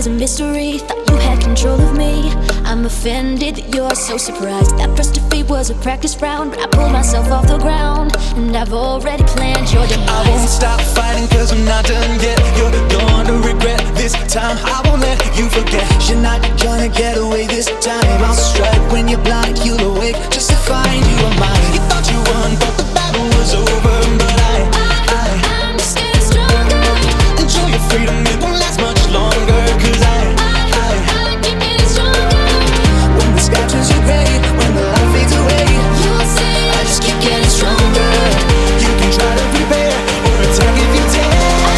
is a mystery. Thought you had control of me. I'm offended that you're so surprised. That first defeat was a practice round, but I pulled myself off the ground, and I've already planned your demise. I won't stop fighting cause I'm not done yet. You're gonna regret this time. I won't let you forget. You're not gonna get away this time. I'll strike when you're blind, you'll awake just to find you are mine. You thought you won, but the battle was over. But I'm just getting stronger. enjoy your freedom, it won't last much longer. Cause I keep getting stronger. when the sky turns to gray, when the light fades away, You'll see. I just keep getting stronger. You can try to prepare or attack if you dare.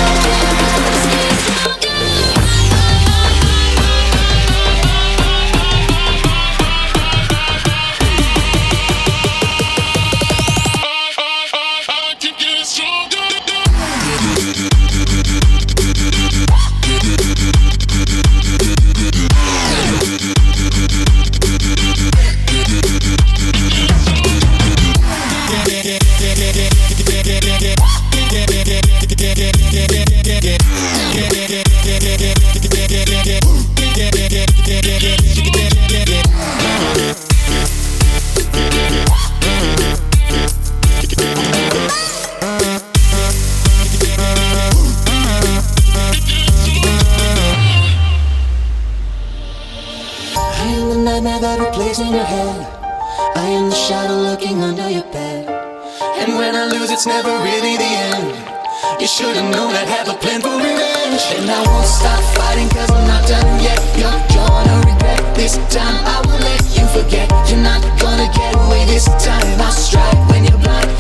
I am the nightmare that replays in your head. I am the shadow lurking under your bed. And when I lose, it's never really the end. You should've known I'd have a plan for revenge. And I won't stop fighting cause I'm not done yet. You're gonna regret this time. I won't let you forget. You're not gonna get away this time. I'll strike when you're blind,